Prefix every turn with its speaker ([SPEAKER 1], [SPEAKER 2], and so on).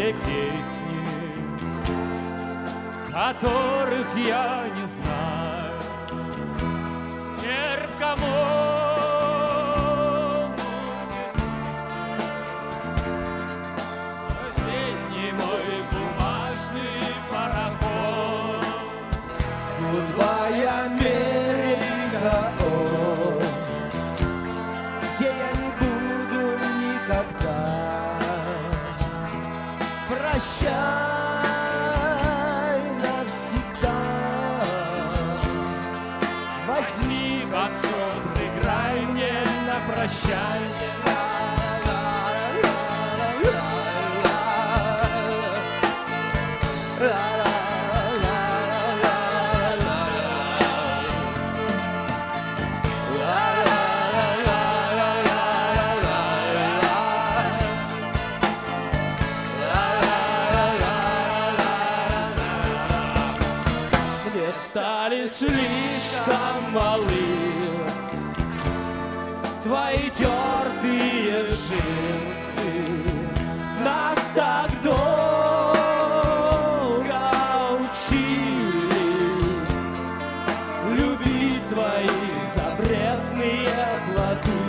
[SPEAKER 1] те песни, которых я не знаю. В терпком последний мой бумажный пароход.
[SPEAKER 2] Goodbye, Америка, о, где я не буду никогда. Прощай навсегда.
[SPEAKER 1] Возьми под счет, играй мне на прощанье.
[SPEAKER 2] Мне стали слишком малы твои тертые джинсы. Нас так долго учили любить твои запретные плоды.